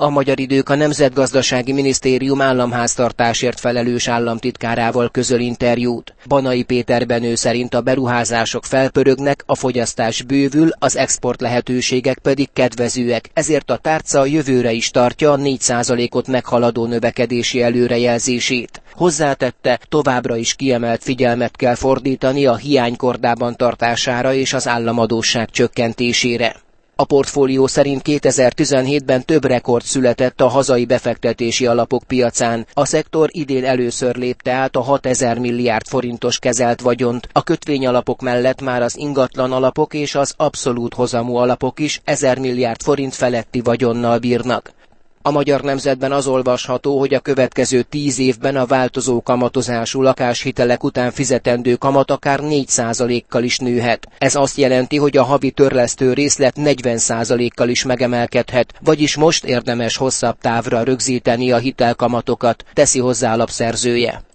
A Magyar Idők a Nemzetgazdasági Minisztérium államháztartásért felelős államtitkárával közöl interjút. Banai Péter Benő szerint a beruházások felpörögnek, a fogyasztás bővül, az export lehetőségek pedig kedvezőek, ezért a tárca jövőre is tartja a 4%-ot meghaladó növekedési előrejelzését. Hozzátette, továbbra is kiemelt figyelmet kell fordítani a hiány kordában tartására és az államadósság csökkentésére. A portfólió szerint 2017-ben több rekord született a hazai befektetési alapok piacán. A szektor idén először lépte át a 6000 milliárd forintos kezelt vagyont. A kötvényalapok mellett már az ingatlan alapok és az abszolút hozamú alapok is 1000 milliárd forint feletti vagyonnal bírnak. A Magyar Nemzetben az olvasható, hogy a következő 10 évben a változó kamatozású lakáshitelek után fizetendő kamat akár 4%-kal is nőhet. Ez azt jelenti, hogy a havi törlesztő részlet 40%-kal is megemelkedhet, vagyis most érdemes hosszabb távra rögzíteni a hitelkamatokat, teszi hozzá a lap szerzője.